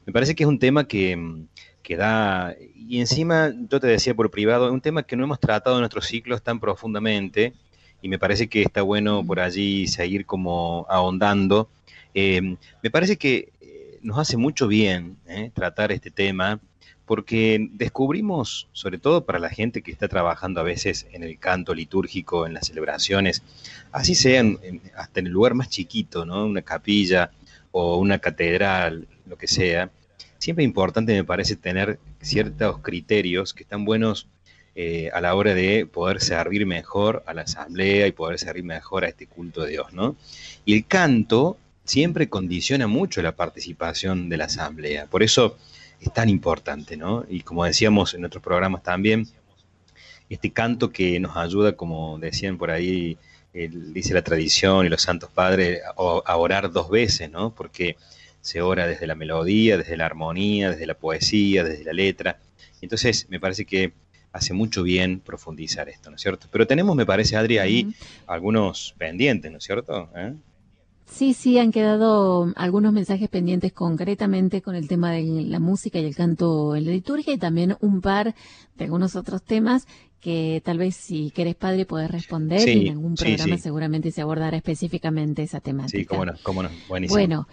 Me parece que es un tema que da, y encima yo te decía por privado, es un tema que no hemos tratado en nuestros ciclos tan profundamente, y me parece que está bueno por Mm. allí seguir como ahondando. Me parece que nos hace mucho bien tratar este tema, porque descubrimos, sobre todo para la gente que está trabajando a veces en el canto litúrgico, en las celebraciones, así sean hasta en el lugar más chiquito, ¿no? Una capilla o una catedral, lo que sea, siempre es importante me parece tener ciertos criterios que están buenos a la hora de poder servir mejor a la asamblea y poder servir mejor a este culto de Dios, ¿no? Y el canto siempre condiciona mucho la participación de la asamblea, por eso es tan importante, ¿no? Y como decíamos en otros programas también, este canto que nos ayuda, como decían por ahí, dice la tradición y los santos padres, a orar dos veces, ¿no? Porque se ora desde la melodía, desde la armonía, desde la poesía, desde la letra. Entonces, me parece que hace mucho bien profundizar esto, ¿no es cierto? Pero tenemos, me parece, Adri, ahí Ujú. algunos pendientes, ¿no es cierto? ¿Eh? Sí, sí, han quedado algunos mensajes pendientes concretamente con el tema de la música y el canto en la liturgia y también un par de algunos otros temas que tal vez si querés padre podés responder y en Sí, algún sí, programa sí, seguramente se abordará específicamente esa sí, temática. cómo no, buenísimo. Bueno,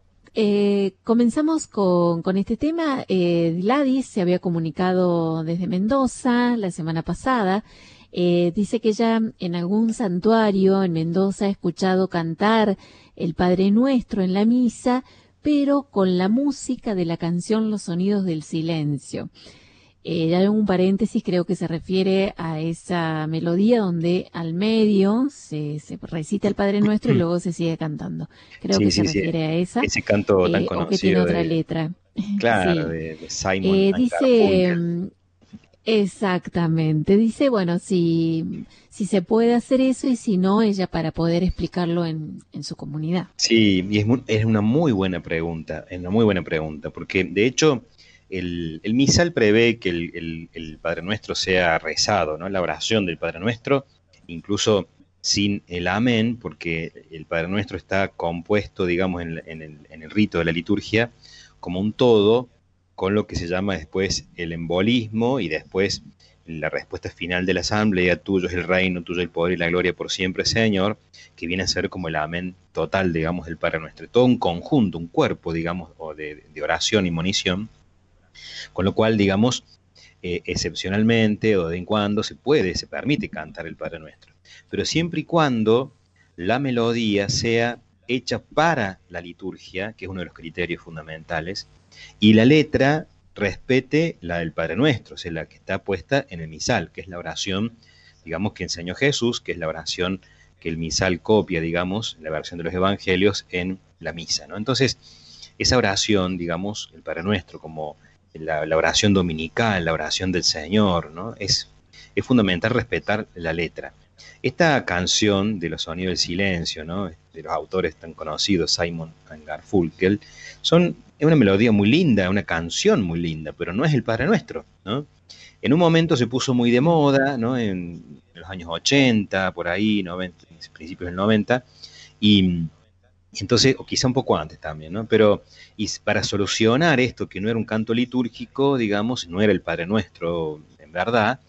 comenzamos con este tema. Gladys se había comunicado desde Mendoza la semana pasada. Dice que ya en algún santuario en Mendoza ha escuchado cantar el Padre Nuestro en la misa, pero con la música de la canción Los Sonidos del Silencio. Ya en un paréntesis, creo que se refiere a esa melodía donde al medio se recita el Padre Nuestro y luego se sigue cantando. Creo Sí, que se sí, sí, refiere a esa, ese canto tan o que tiene conocido otra de, letra. claro, Sí. de Simon and Dice, Garfunkel. exactamente, dice, bueno, si se puede hacer eso y si no, ella para poder explicarlo en su comunidad. Sí, y es una muy buena pregunta, es una muy buena pregunta, porque de hecho el misal prevé que el Padre Nuestro sea rezado, ¿no? La oración del Padre Nuestro, incluso sin el amén, porque el Padre Nuestro está compuesto, digamos, en el rito de la liturgia como un todo, con lo que se llama después el embolismo y después la respuesta final de la asamblea: tuyo es el reino, tuyo el poder y la gloria por siempre, Señor, que viene a ser como el amén total, digamos, del Padre Nuestro. Todo un conjunto, un cuerpo, digamos, o de oración y monición, con lo cual, digamos, excepcionalmente o de vez en cuando se permite cantar el Padre Nuestro. Pero siempre y cuando la melodía sea hecha para la liturgia, que es uno de los criterios fundamentales, y la letra respete la del Padre Nuestro, o sea, la que está puesta en el misal, que es la oración, digamos, que enseñó Jesús, que es la oración que el misal copia, digamos, la versión de los evangelios en la misa, ¿no? Entonces, esa oración, digamos, el Padre Nuestro, como la oración dominical, la oración del Señor, ¿no? Es fundamental respetar la letra. Esta canción de los sonidos del silencio, ¿no? De los autores tan conocidos, Simon and Garfunkel, es una melodía muy linda, una canción muy linda, pero no es el Padre Nuestro, ¿no? En un momento se puso muy de Claro. moda, ¿no? En los años 80, por ahí, 90, principios del 90, y entonces, o quizá un poco antes también, ¿no? Pero y para solucionar esto, que no era un canto litúrgico, digamos, no era el Padre Nuestro en verdad,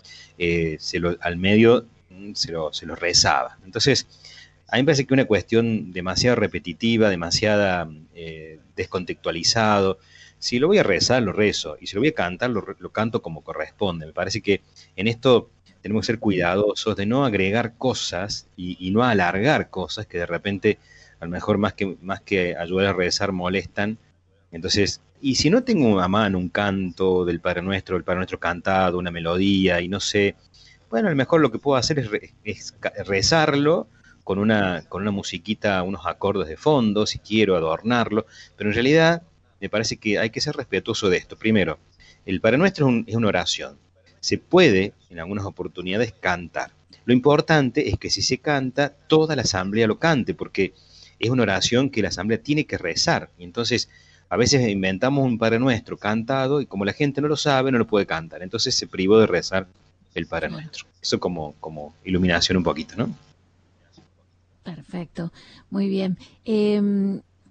al medio se lo rezaba. Entonces, a mí me parece que una cuestión demasiado repetitiva, demasiada descontextualizado. Si lo voy a rezar, lo rezo. Y si lo voy a cantar, lo canto como corresponde. Me parece que en esto tenemos que ser cuidadosos de no agregar cosas y no alargar cosas que de repente a lo mejor más que ayudar a rezar molestan. Entonces, y si no tengo a mano un canto del Padre Nuestro, el Padre Nuestro cantado, una melodía, y no sé, bueno, a lo mejor lo que puedo hacer es rezarlo con una musiquita, unos acordes de fondo, si quiero adornarlo, pero en realidad me parece que hay que ser respetuoso de esto. Primero, el Padre Nuestro es una oración. Se puede, en algunas oportunidades, cantar. Lo importante es que si se canta, toda la asamblea lo cante, porque es una oración que la asamblea tiene que rezar. Y entonces, a veces inventamos un Padre Nuestro cantado y como la gente no lo sabe, no lo puede cantar. Entonces se privó de rezar el Padre Claro. Nuestro. Eso como iluminación un poquito, ¿no? Perfecto, muy bien.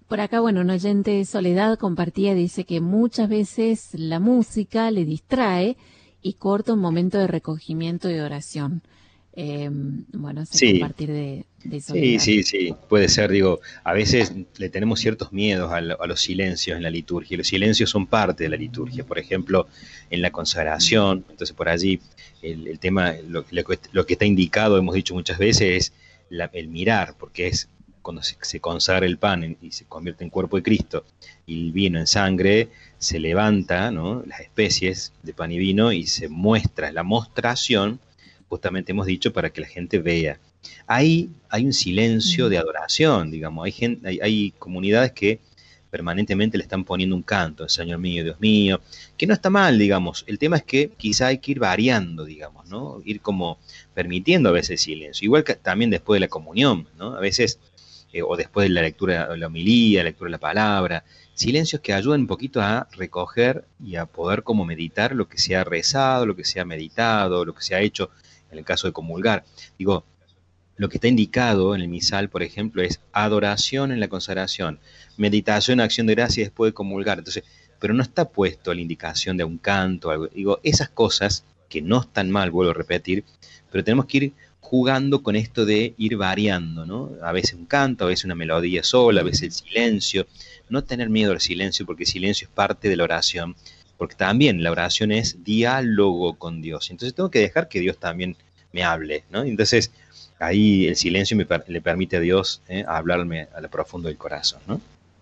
Por acá, bueno, un oyente Soledad compartía, dice que muchas veces la música le distrae y corta un momento de recogimiento y oración. Bueno, ese Sí, compartir de sí, Soledad. sí, sí, puede ser, digo, a veces le tenemos ciertos miedos a los silencios en la liturgia, y los silencios son parte de la liturgia, por ejemplo, en la consagración, entonces por allí el tema, lo que está indicado, hemos dicho muchas veces, es el mirar, porque es cuando se consagra el pan y se convierte en cuerpo de Cristo, y el vino en sangre, se levanta, ¿no?, las especies de pan y vino y se muestra, la mostración, justamente hemos dicho, para que la gente vea. Ahí hay un silencio Mm. de adoración, digamos. Hay comunidades que permanentemente le están poniendo un canto, Señor mío, Dios mío, que no está mal, digamos. El tema es que quizá hay que ir variando, digamos, ¿no? Ir como permitiendo a veces silencio. Igual que también después de la comunión, ¿no? A veces, o después de la lectura, la homilía, la lectura de la palabra, silencios que ayudan un poquito a recoger y a poder como meditar lo que se ha rezado, lo que se ha meditado, lo que se ha hecho en el caso de comulgar. Digo, lo que está indicado en el misal, por ejemplo, es adoración en la consagración, meditación, acción de gracia después de comulgar. Entonces, pero no está puesto la indicación de un canto, algo. Digo, esas cosas que no están mal, vuelvo a repetir, pero tenemos que ir jugando con esto de ir variando, ¿no? A veces un canto, a veces una melodía sola, a veces el silencio. No tener miedo al silencio, porque el silencio es parte de la oración, porque también la oración es diálogo con Dios. Entonces tengo que dejar que Dios también me hable, ¿no? Entonces, ahí el silencio le permite a Dios hablarme a lo profundo del corazón, ¿no?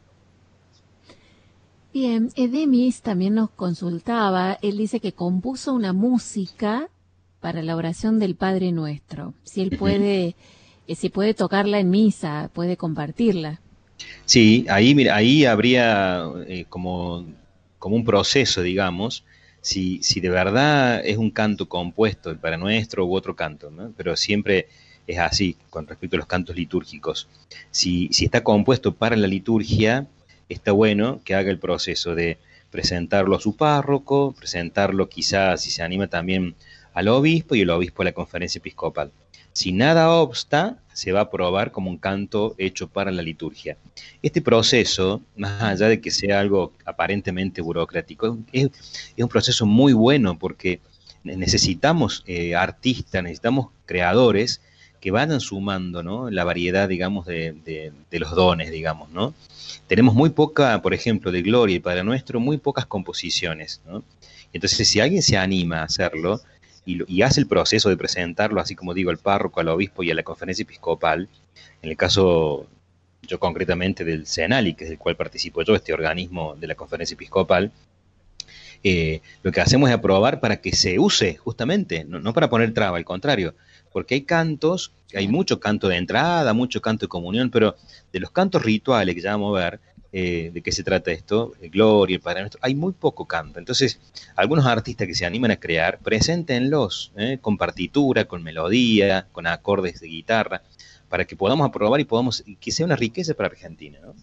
Bien, Edemis también nos consultaba, él dice que compuso una música para la oración del Padre Nuestro. Si él Uh -huh. puede, si puede tocarla en misa, puede compartirla. Sí, ahí, mira, ahí habría como un proceso, digamos, si de verdad es un canto compuesto, el Padre Nuestro u otro canto, ¿no? Pero siempre es así con respecto a los cantos litúrgicos. Si está compuesto para la liturgia, está bueno que haga el proceso de presentarlo a su párroco, presentarlo quizás, si se anima también al obispo y el obispo a la conferencia episcopal. Si nada obsta, se va a aprobar como un canto hecho para la liturgia. Este proceso, más allá de que sea algo aparentemente burocrático, es un proceso muy bueno porque necesitamos artistas, necesitamos creadores que vayan sumando, ¿no?, la variedad, digamos, de los dones, digamos, ¿no? Tenemos muy poca, por ejemplo, de Gloria y Padre Nuestro, muy pocas composiciones, ¿no? Entonces, si alguien se anima a hacerlo y hace el proceso de presentarlo, así como digo, al párroco, al obispo y a la conferencia episcopal, en el caso yo concretamente del CENALI, que es el cual participo yo, este organismo de la conferencia episcopal, lo que hacemos es aprobar para que se use justamente, no para poner traba, al contrario, porque hay cantos, hay Claro. mucho canto de entrada, mucho canto de comunión, pero de los cantos rituales que ya vamos a ver, de qué se trata esto, Gloria, el Padre Nuestro, hay muy poco canto. Entonces, algunos artistas que se animan a crear, preséntenlos con partitura, con melodía, con acordes de guitarra, para que podamos aprobar y podamos, que sea una riqueza para Argentina, ¿no?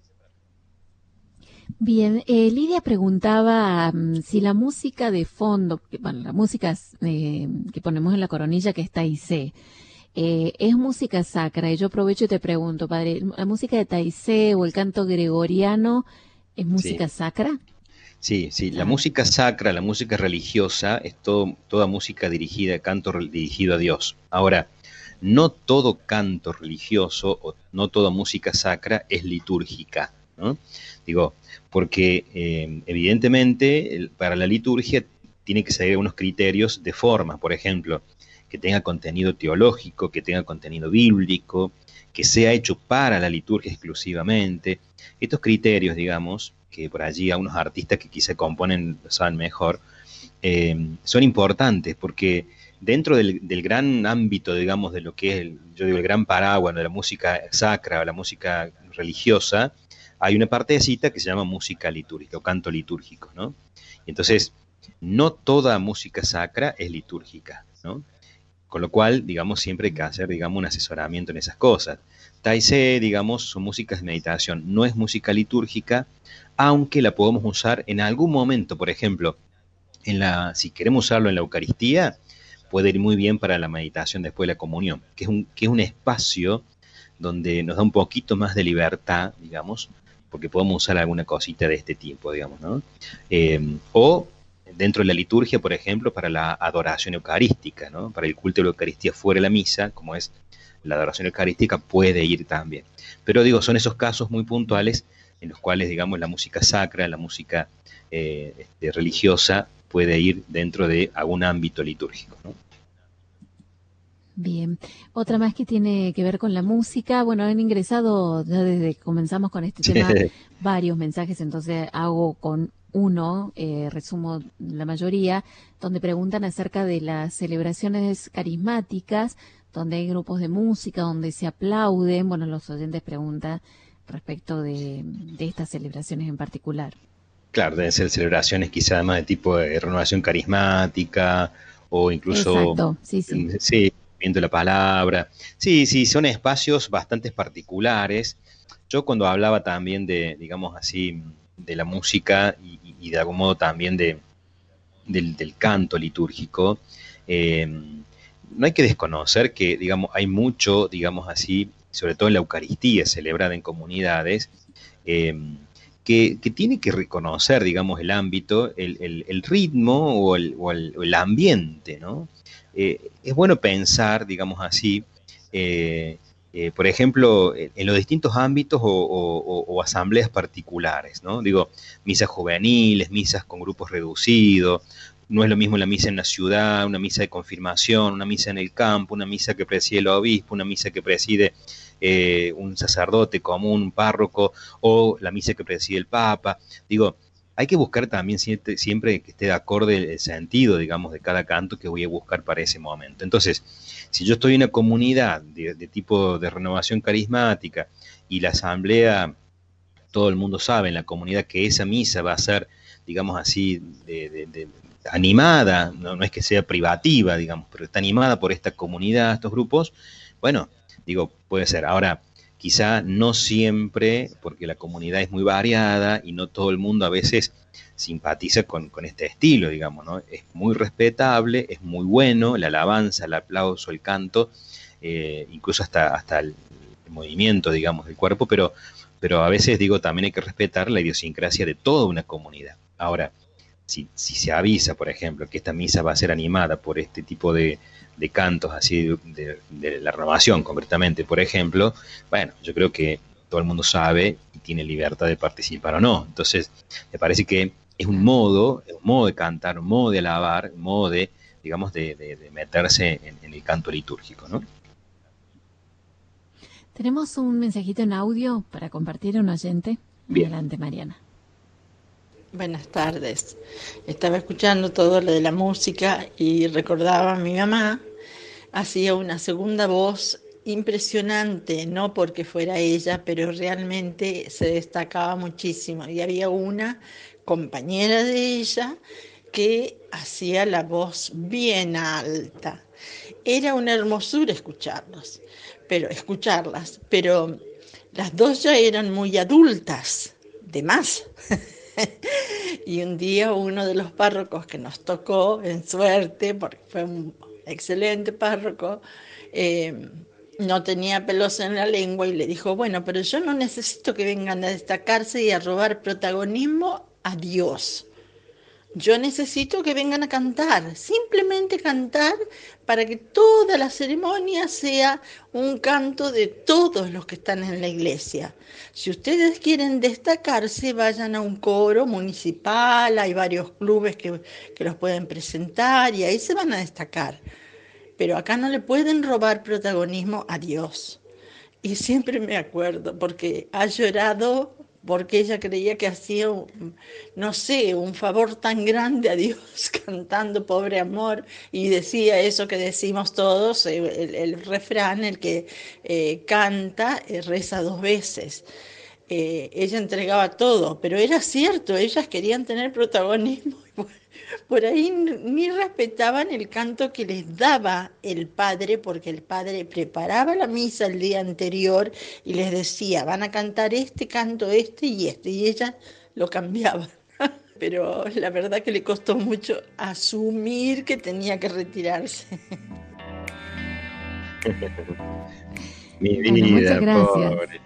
Bien, Lidia preguntaba si la música de fondo, bueno, la música que ponemos en la coronilla que está Taizé, es música sacra. Y yo aprovecho y te pregunto, padre, ¿la música de Taizé o el canto gregoriano es Sí. música sacra? Sí, sí, la Ah, música sacra, la música religiosa, es toda música dirigida, canto dirigido a Dios. Ahora, no todo canto religioso o no toda música sacra es litúrgica, ¿no? Digo, porque evidentemente para la liturgia tiene que seguir unos criterios de forma, por ejemplo, que tenga contenido teológico, que tenga contenido bíblico, que sea hecho para la liturgia exclusivamente. Estos criterios, digamos, que por allí a unos artistas que quizá componen lo saben mejor, son importantes porque dentro del gran ámbito, digamos, de lo que es, yo digo, el gran paraguas de la música sacra o la música religiosa, hay una partecita que se llama música litúrgica o canto litúrgico, ¿no? Y entonces, no toda música sacra es litúrgica, ¿no? Con lo cual, digamos, siempre hay que hacer, digamos, un asesoramiento en esas cosas. Taizé, digamos, son músicas de meditación, no es música litúrgica, aunque la podemos usar en algún momento, por ejemplo, si queremos usarlo en la Eucaristía, puede ir muy bien para la meditación después de la comunión, que es un espacio donde nos da un poquito más de libertad, digamos, porque podemos usar alguna cosita de este tipo, digamos, ¿no? O dentro de la liturgia, por ejemplo, para la adoración eucarística, ¿no? Para el culto de la Eucaristía fuera de la misa, como es la adoración eucarística, puede ir también. Pero digo, son esos casos muy puntuales en los cuales, digamos, la música sacra, la música religiosa, puede ir dentro de algún ámbito litúrgico, ¿no? Bien, otra más que tiene que ver con la música. Bueno, han ingresado ya desde que comenzamos con este tema varios mensajes, entonces hago con uno, resumo la mayoría, donde preguntan acerca de las celebraciones carismáticas, donde hay grupos de música, donde se aplauden. Bueno, los oyentes preguntan respecto de estas celebraciones en particular. Claro, deben ser celebraciones quizá más de tipo de renovación carismática o incluso, Exacto, sí, sí. sí, viendo la palabra. Sí, sí, son espacios bastante particulares. Yo cuando hablaba también de, digamos así, de la música y de algún modo también del canto litúrgico, no hay que desconocer que, digamos, hay mucho, digamos así, sobre todo en la Eucaristía celebrada en comunidades, eh, que tiene que reconocer, digamos, el ámbito, el ritmo o el ambiente, ¿no? Es bueno pensar, digamos así, por ejemplo, en los distintos ámbitos o asambleas particulares, ¿no? Digo, misas juveniles, misas con grupos reducidos, no es lo mismo la misa en la ciudad, una misa de confirmación, una misa en el campo, una misa que preside el obispo, una misa que preside un sacerdote común, un párroco, o la misa que preside el Papa. Digo, hay que buscar también siempre que esté de acorde el sentido, digamos, de cada canto que voy a buscar para ese momento. Entonces, si yo estoy en una comunidad de tipo de renovación carismática y la asamblea, todo el mundo sabe en la comunidad que esa misa va a ser, digamos así, animada, no es que sea privativa, digamos, pero está animada por esta comunidad, estos grupos, bueno, digo, puede ser. Ahora, quizá no siempre, porque la comunidad es muy variada y no todo el mundo a veces simpatiza con este estilo, digamos, ¿no? Es muy respetable, es muy bueno, la alabanza, el aplauso, el canto, incluso hasta el movimiento, digamos, del cuerpo, pero a veces, digo, también hay que respetar la idiosincrasia de toda una comunidad. Ahora, si se avisa, por ejemplo, que esta misa va a ser animada por este tipo de cantos así de la renovación concretamente, por ejemplo, bueno, yo creo que todo el mundo sabe y tiene libertad de participar o no. Entonces, me parece que es un modo de cantar, un modo de alabar, un modo de, digamos, de meterse en el canto litúrgico, ¿no? Tenemos un mensajito en audio para compartir a un oyente. Bien. Adelante, Mariana. Buenas tardes. Estaba escuchando todo lo de la música y recordaba a mi mamá, hacía una segunda voz impresionante, no porque fuera ella, pero realmente se destacaba muchísimo. Y había una compañera de ella que hacía la voz bien alta. Era una hermosura escucharlas, pero las dos ya eran muy adultas, de más. Y un día uno de los párrocos que nos tocó, en suerte, porque fue un excelente párroco, no tenía pelos en la lengua y le dijo, bueno, pero yo no necesito que vengan a destacarse y a robar protagonismo a Dios. Yo necesito que vengan a cantar, simplemente cantar para que toda la ceremonia sea un canto de todos los que están en la iglesia. Si ustedes quieren destacarse, vayan a un coro municipal, hay varios clubes que los pueden presentar y ahí se van a destacar. Pero acá no le pueden robar protagonismo a Dios. Y siempre me acuerdo, porque ha llorado, porque ella creía que hacía, no sé, un favor tan grande a Dios cantando Pobre Amor, y decía eso que decimos todos, el refrán, el que canta, reza dos veces. Ella entregaba todo, pero era cierto, ellas querían tener protagonismo. Por ahí ni respetaban el canto que les daba el padre, porque el padre preparaba la misa el día anterior y les decía, van a cantar este canto, este, y ellas lo cambiaban. Pero la verdad que le costó mucho asumir que tenía que retirarse. Mi Bueno, muchas vida, gracias. pobre.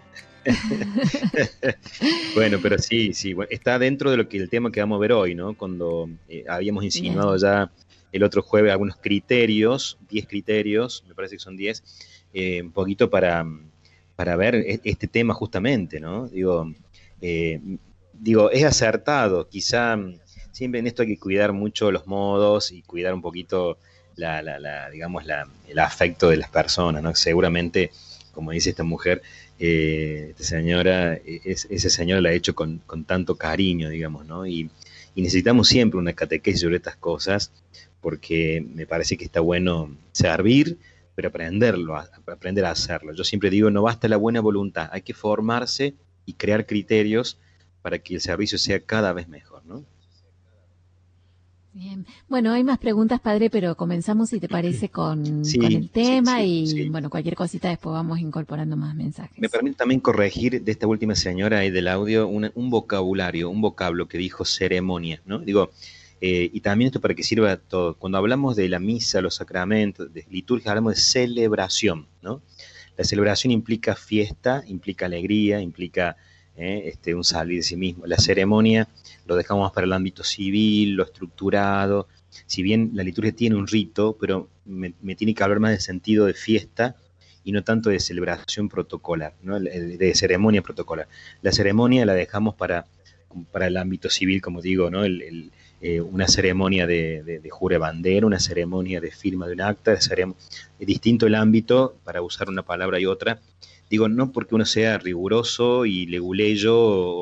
Bueno, pero sí, sí, bueno, está dentro de lo que el tema que vamos a ver hoy, ¿no? Cuando habíamos insinuado Bien, ya el otro jueves algunos criterios, 10 criterios, me parece que son 10, un poquito para ver este tema justamente, ¿no? Eh, es acertado, quizá siempre en esto hay que cuidar mucho los modos y cuidar un poquito digamos, el afecto de las personas, ¿no? Seguramente, como dice esta mujer, esta señora, esa señora la ha hecho con tanto cariño, digamos, ¿no? Y necesitamos siempre una catequesis sobre estas cosas, porque me parece que está bueno servir, pero aprender a hacerlo. Yo siempre digo, no basta la buena voluntad, hay que formarse y crear criterios para que el servicio sea cada vez mejor, ¿no? bien. Bueno, hay más preguntas, padre, pero comenzamos, si te parece, con Sí, el sí, tema sí, y, sí. bueno, cualquier cosita después vamos incorporando más Me mensajes. permite también corregir de esta última señora ahí del audio un vocabulario, un vocablo que dijo ceremonia, ¿no? Y también esto para que sirva a todo. Cuando hablamos de la misa, los sacramentos, de liturgia, hablamos de celebración, ¿no? La celebración implica fiesta, implica alegría, implica un salir de sí mismo. La ceremonia lo dejamos más para el ámbito civil, lo estructurado. Si bien la liturgia tiene un rito, pero me tiene que hablar más de sentido de fiesta y no tanto de celebración protocolar, ¿no? De ceremonia protocolar. La ceremonia la dejamos para el ámbito civil, como digo, ¿no? Una ceremonia de jure bandera, una ceremonia de firma de un acta, es distinto el ámbito para usar una palabra y otra. Digo, no porque uno sea riguroso y leguleyo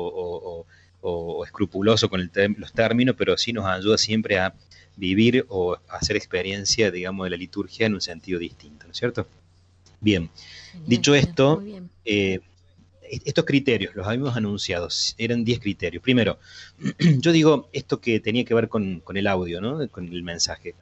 o escrupuloso con los términos, pero sí nos ayuda siempre a vivir o hacer experiencia, digamos, de la liturgia en un sentido distinto, ¿no es cierto? Bien, Genial, dicho genial, esto, muy bien. estos criterios los habíamos anunciado, eran 10 criterios. Primero, yo digo esto que tenía que ver con el audio, ¿no? Con el mensaje.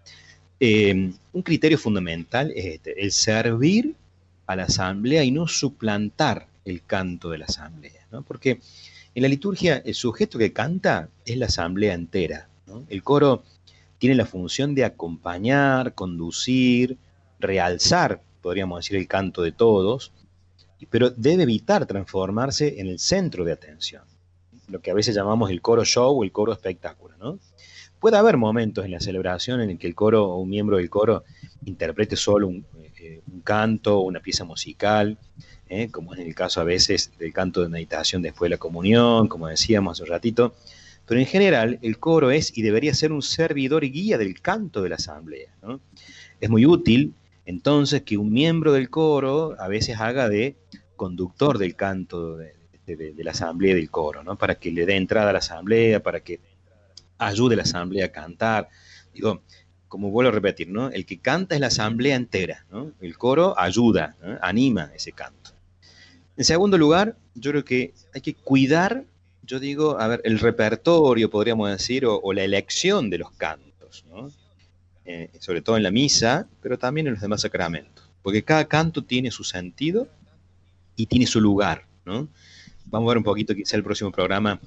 Un criterio fundamental es el servir a la asamblea y no suplantar el canto de la asamblea, ¿no? Porque en la liturgia el sujeto que canta es la asamblea entera, ¿no? El coro tiene la función de acompañar, conducir, realzar, podríamos decir, el canto de todos, pero debe evitar transformarse en el centro de atención, lo que a veces llamamos el coro show o el coro espectáculo, ¿no? Puede haber momentos en la celebración en el que el coro o un miembro del coro interprete solo un canto o una pieza musical, como en el caso a veces del canto de meditación después de la comunión, como decíamos hace un ratito, pero en general el coro es y debería ser un servidor y guía del canto de la asamblea, ¿no? Es muy útil entonces que un miembro del coro a veces haga de conductor del canto de la asamblea del coro, ¿no? Para que le dé entrada a la asamblea, para que ayude a la asamblea a cantar. Digo, como vuelvo a repetir, ¿no? El que canta es la asamblea entera, ¿no? El coro ayuda, ¿no? Anima ese canto. En segundo lugar, yo creo que hay que cuidar, yo digo, a ver, el repertorio, podríamos decir, o la elección de los cantos, ¿no? Sobre todo en la misa, pero también en los demás sacramentos, porque cada canto tiene su sentido y tiene su lugar, ¿no? Vamos a ver un poquito, quizá el próximo programa,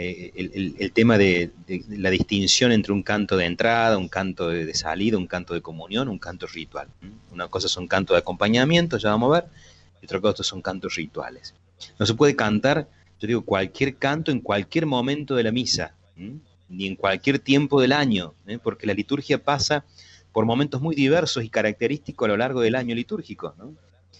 el tema de la distinción entre un canto de entrada, un canto de salida, un canto de comunión, un canto ritual. Una cosa son cantos de acompañamiento, ya vamos a ver, y otra cosa son cantos rituales. No se puede cantar, yo digo, cualquier canto en cualquier momento de la misa, ni en cualquier tiempo del año, porque la liturgia pasa por momentos muy diversos y característicos a lo largo del año litúrgico, ¿no?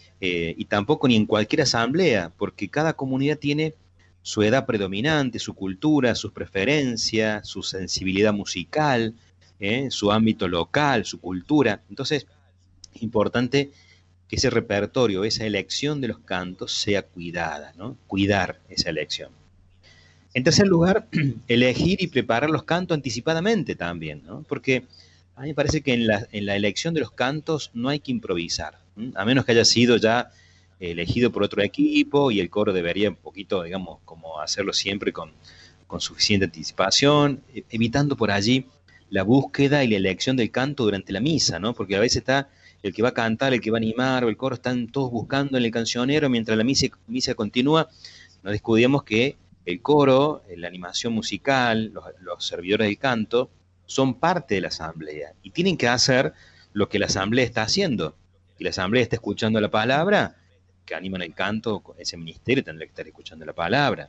Y tampoco ni en cualquier asamblea, porque cada comunidad tiene su edad predominante, su cultura, sus preferencias, su sensibilidad musical, su ámbito local, su cultura. Entonces, es importante que ese repertorio, esa elección de los cantos sea cuidada, ¿no? Cuidar esa elección. En tercer lugar, elegir y preparar los cantos anticipadamente también, ¿no? Porque a mí me parece que en la elección de los cantos no hay que improvisar, a menos que haya sido ya elegido por otro equipo y el coro debería un poquito, digamos, como hacerlo siempre con suficiente anticipación, evitando por allí la búsqueda y la elección del canto durante la misa, ¿no? Porque a veces está el que va a cantar, el que va a animar, o el coro están todos buscando en el cancionero mientras la misa continúa. No descuidemos que el coro, la animación musical, los servidores del canto, son parte de la asamblea y tienen que hacer lo que la asamblea está haciendo. Si la asamblea está escuchando la palabra, que animan el canto, ese ministerio tendrá que estar escuchando la palabra.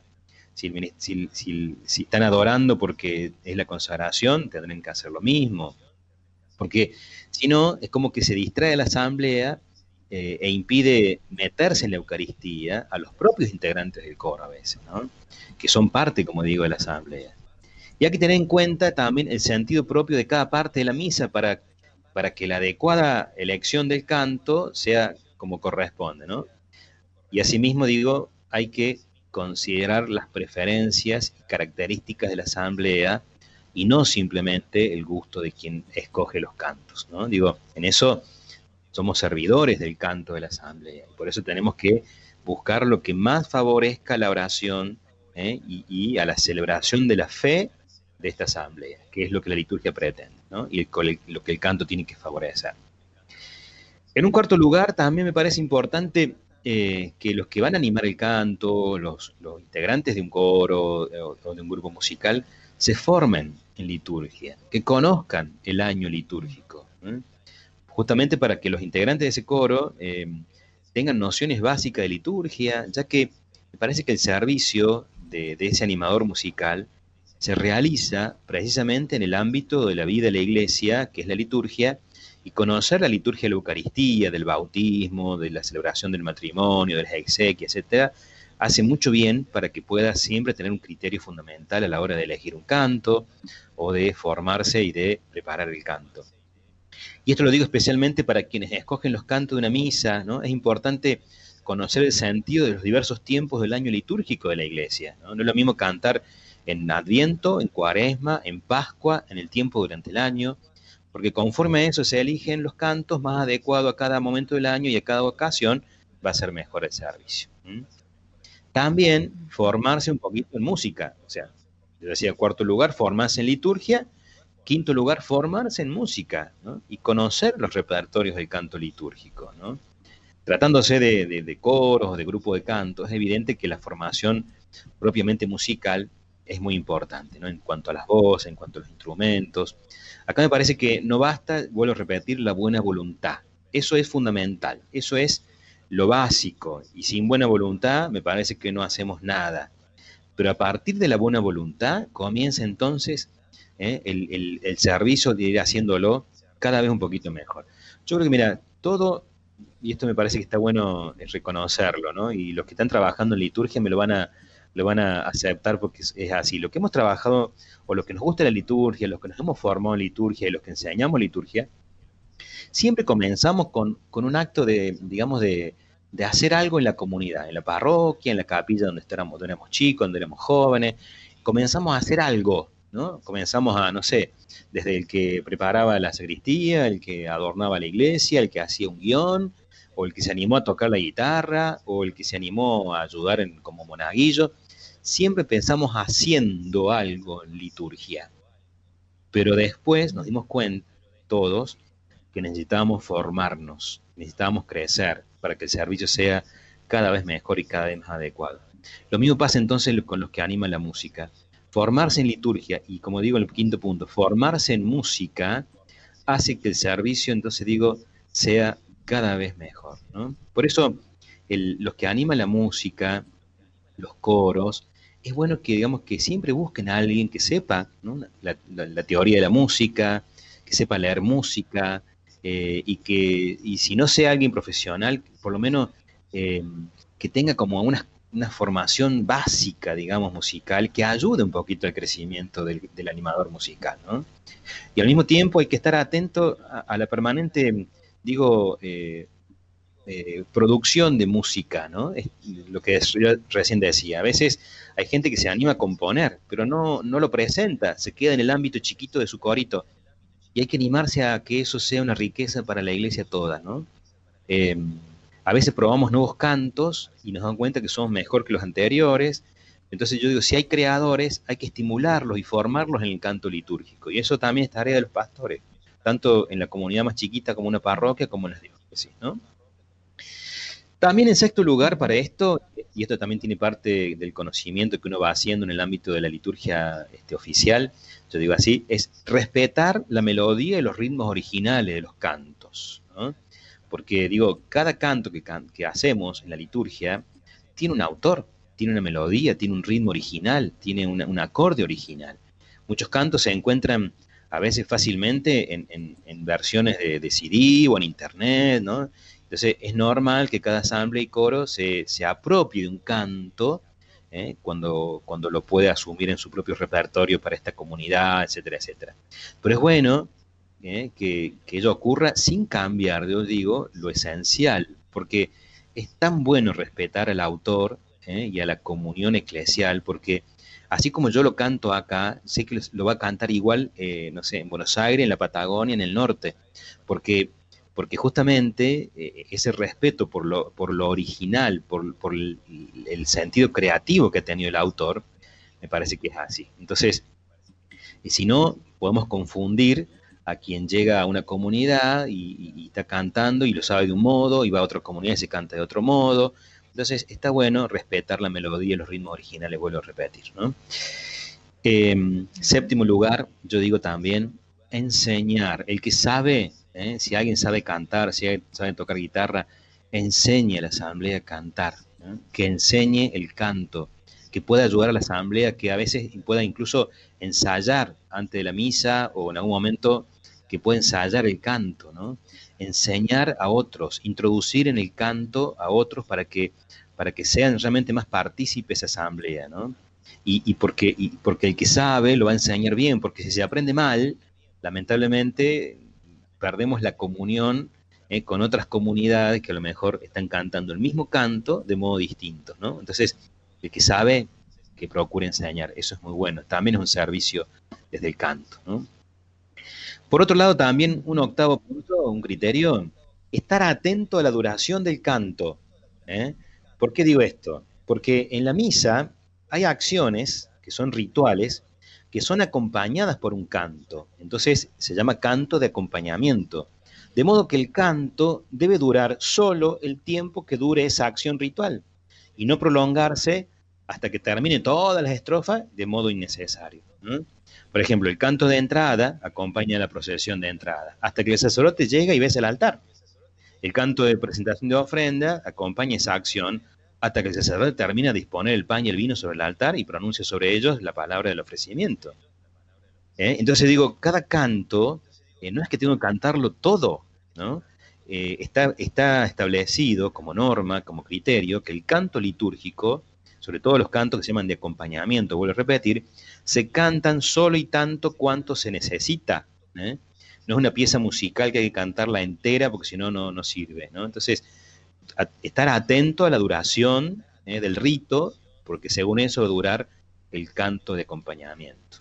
Si están adorando porque es la consagración, tendrán que hacer lo mismo. Porque si no, es como que se distrae la asamblea e impide meterse en la Eucaristía a los propios integrantes del coro a veces, ¿no? Que son parte, como digo, de la asamblea. Y hay que tener en cuenta también el sentido propio de cada parte de la misa para que la adecuada elección del canto sea como corresponde, ¿no? Y asimismo, digo, hay que considerar las preferencias y características de la asamblea y no simplemente el gusto de quien escoge los cantos, ¿no? Digo, en eso somos servidores del canto de la asamblea, y por eso tenemos que buscar lo que más favorezca la oración y a la celebración de la fe de esta asamblea, que es lo que la liturgia pretende, ¿no? Y lo que el canto tiene que favorecer. En un cuarto lugar, también me parece importante que los que van a animar el canto, los integrantes de un coro o de un grupo musical, se formen en liturgia, que conozcan el año litúrgico, justamente para que los integrantes de ese coro tengan nociones básicas de liturgia, ya que me parece que el servicio de ese animador musical se realiza precisamente en el ámbito de la vida de la iglesia, que es la liturgia, y conocer la liturgia de la Eucaristía, del bautismo, de la celebración del matrimonio, de las exequias, etcétera, hace mucho bien para que pueda siempre tener un criterio fundamental a la hora de elegir un canto o de formarse y de preparar el canto. Y esto lo digo especialmente para quienes escogen los cantos de una misa, ¿no? Es importante conocer el sentido de los diversos tiempos del año litúrgico de la iglesia, ¿no? No es lo mismo cantar en Adviento, en Cuaresma, en Pascua, en el tiempo durante el año, porque conforme a eso se eligen los cantos más adecuados a cada momento del año y a cada ocasión, va a ser mejor el servicio. También formarse un poquito en música, o sea, yo decía, cuarto lugar, formarse en liturgia, quinto lugar, formarse en música, ¿no? Y conocer los repertorios del canto litúrgico, ¿no? Tratándose de coros o de grupo de canto, es evidente que la formación propiamente musical es muy importante, ¿no? En cuanto a las voces, en cuanto a los instrumentos. Acá me parece que no basta, vuelvo a repetir, la buena voluntad. Eso es fundamental, eso es lo básico. Y sin buena voluntad me parece que no hacemos nada. Pero a partir de la buena voluntad comienza entonces el servicio de ir haciéndolo cada vez un poquito mejor. Yo creo que, mira, todo, y esto me parece que está bueno reconocerlo, ¿no? Y los que están trabajando en liturgia lo van a aceptar porque es así. Lo que hemos trabajado, o lo que nos gusta de la liturgia, los que nos hemos formado en liturgia y los que enseñamos liturgia, siempre comenzamos con un acto digamos, de hacer algo en la comunidad, en la parroquia, en la capilla donde éramos chicos, donde éramos jóvenes. Comenzamos a hacer algo, ¿no? Comenzamos a, no sé, desde el que preparaba la sacristía, el que adornaba la iglesia, el que hacía un guión, o el que se animó a tocar la guitarra, o el que se animó a ayudar como monaguillo. Siempre pensamos haciendo algo en liturgia, pero después nos dimos cuenta todos que necesitábamos formarnos, necesitábamos crecer para que el servicio sea cada vez mejor y cada vez más adecuado. Lo mismo pasa entonces con los que animan la música. Formarse en liturgia, y como digo en el quinto punto, formarse en música hace que el servicio, entonces digo, sea cada vez mejor, ¿no? Por eso los que animan la música, los coros, es bueno que digamos que siempre busquen a alguien que sepa, ¿no? la teoría de la música, que sepa leer música, y si no sea alguien profesional, por lo menos que tenga como una formación básica, digamos, musical, que ayude un poquito al crecimiento del animador musical, ¿no? Y al mismo tiempo hay que estar atento a la permanente, digo, producción de música, ¿no? Es lo que yo recién decía. A veces hay gente que se anima a componer, pero no lo presenta, se queda en el ámbito chiquito de su corito. Y hay que animarse a que eso sea una riqueza para la iglesia toda, ¿no? A veces probamos nuevos cantos y nos damos cuenta que somos mejor que los anteriores. Entonces yo digo, si hay creadores, hay que estimularlos y formarlos en el canto litúrgico. Y eso también es tarea de los pastores, tanto en la comunidad más chiquita como una parroquia, como en las diócesis, ¿no? También en sexto lugar para esto, y esto también tiene parte del conocimiento que uno va haciendo en el ámbito de la liturgia oficial, yo digo así, es respetar la melodía y los ritmos originales de los cantos, ¿no? porque digo, cada canto que hacemos en la liturgia tiene un autor, tiene una melodía, tiene un ritmo original, tiene un acorde original. Muchos cantos se encuentran a veces fácilmente en versiones de CD o en internet, ¿no? Entonces es normal que cada asamblea y coro se apropie de un canto, cuando lo puede asumir en su propio repertorio para esta comunidad, etcétera, etcétera. Pero es bueno que ello ocurra sin cambiar, yo digo, lo esencial, porque es tan bueno respetar al autor y a la comunión eclesial, porque así como yo lo canto acá, sé que lo va a cantar igual, no sé, en Buenos Aires, en la Patagonia, en el norte, porque, porque justamente ese respeto por lo original, por el sentido creativo que ha tenido el autor, me parece que es así. Entonces, si no, podemos confundir a quien llega a una comunidad y está cantando y lo sabe de un modo, y va a otra comunidad y se canta de otro modo. Entonces está bueno respetar la melodía y los ritmos originales, vuelvo a repetir, ¿no? Séptimo lugar, yo digo también, enseñar. El que sabe, si alguien sabe cantar, si alguien sabe tocar guitarra, enseñe a la asamblea a cantar, ¿no? Que enseñe el canto, que pueda ayudar a la asamblea, que a veces pueda incluso ensayar antes de la misa o en algún momento que pueda ensayar el canto, ¿no? Enseñar a otros, introducir en el canto a otros para que sean realmente más partícipes de esa asamblea, ¿no? Porque el que sabe lo va a enseñar bien, porque si se aprende mal, lamentablemente perdemos la comunión con otras comunidades que a lo mejor están cantando el mismo canto de modo distinto, ¿no? Entonces, el que sabe, que procure enseñar, eso es muy bueno, también es un servicio desde el canto, ¿no? Por otro lado, también un octavo punto, un criterio, estar atento a la duración del canto, ¿eh? ¿Por qué digo esto? Porque en la misa hay acciones que son rituales, que son acompañadas por un canto. Entonces se llama canto de acompañamiento. De modo que el canto debe durar solo el tiempo que dure esa acción ritual y no prolongarse hasta que termine todas las estrofas de modo innecesario. Por ejemplo, el canto de entrada acompaña la procesión de entrada, hasta que el sacerdote llega y besa el altar. El canto de presentación de ofrenda acompaña esa acción hasta que el sacerdote termina de disponer el pan y el vino sobre el altar y pronuncia sobre ellos la palabra del ofrecimiento. Entonces digo, cada canto, no es que tengo que cantarlo todo, ¿no? Está establecido como norma, como criterio, que el canto litúrgico, sobre todo los cantos que se llaman de acompañamiento, vuelvo a repetir, se cantan solo y tanto cuanto se necesita. No es una pieza musical que hay que cantarla entera porque si no, no sirve, ¿no? Entonces, estar atento a la duración del rito, porque según eso va a durar el canto de acompañamiento.